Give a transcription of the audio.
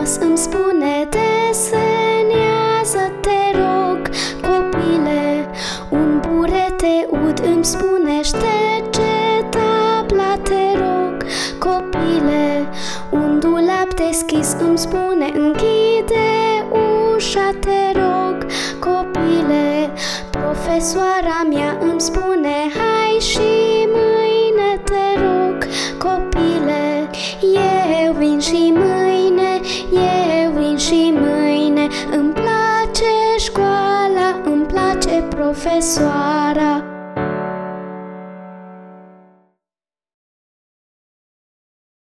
frumos îmi spune: desenează, te rog, copile. Un burete ud îmi spune: șterge tabla, te rog, copile. Un dulap deschis îmi spune: închide ușa, te rog, copile. Profesoara mea îmi spune: hai și mâine, te rog, copile. Eu vin și mâine, eu vin și mâine. Îmi place școala, îmi place profesoara.